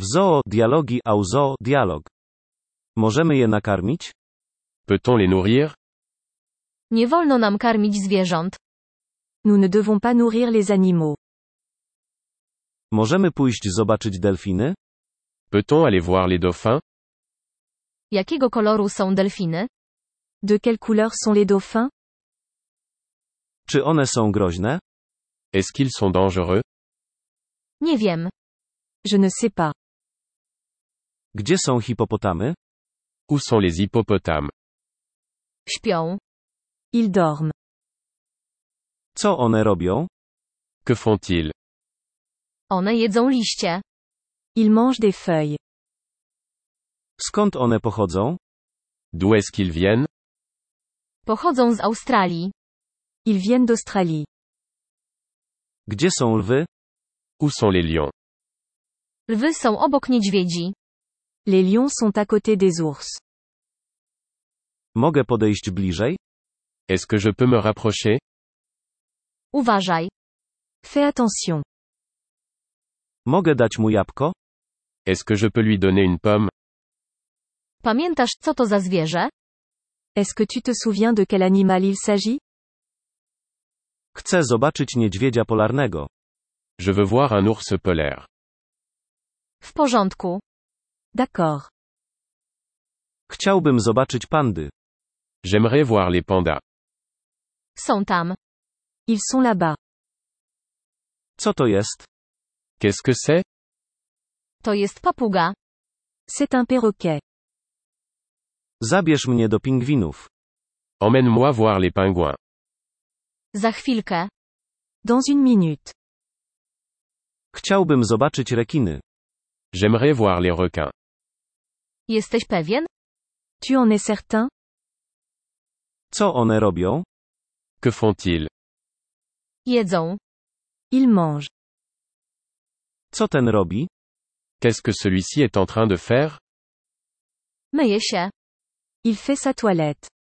W zoo dialogi au zoo dialog. Możemy je nakarmić? Peut-on les nourrir? Nie wolno nam karmić zwierząt. Nous ne devons pas nourrir les animaux. Możemy pójść zobaczyć delfiny? Peut-on aller voir les dauphins? Jakiego koloru są delfiny? De quelle couleur sont les dauphins? Czy one są groźne? Est-ce qu'ils sont dangereux? Nie wiem. Je ne sais pas. Gdzie są hipopotamy? Où sont les hippopotames? Śpią. Ils dorment. Co one robią? Que font-ils? One jedzą liście. Ils mangent des feuilles. Skąd one pochodzą? D'où est-ce qu'ils viennent? Pochodzą z Australii. Ils viennent d'Australie. Gdzie są lwy? Où sont les lions? Lwy są obok niedźwiedzi. Les lions sont à côté des ours. Mogę podejść bliżej? Est-ce que je peux me rapprocher? Uważaj. Fais attention. Mogę dać mu jabłko? Est-ce que je peux lui donner une pomme? Pamiętasz, co to za zwierzę? Est-ce que tu te souviens de quel animal il s'agit? Chcę zobaczyć niedźwiedzia polarnego. Je veux voir un ours polaire. W porządku. D'accord. Chciałbym zobaczyć pandy. J'aimerais voir les pandas. Są tam. Ils sont là-bas. Co to jest? Qu'est-ce que c'est? To jest papuga. C'est un perroquet. Zabierz mnie do pingwinów. Emmène-moi voir les pingouins. Za chwilkę. Dans une minute. Chciałbym zobaczyć rekiny. J'aimerais voir les requins. Jesteś pewien? Tu en es certain? Co one robią? Que font-ils? Jedzą. Ils mangent. Co ten robi? Qu'est-ce que celui-ci est en train de faire? Myje się. Il fait sa toilette.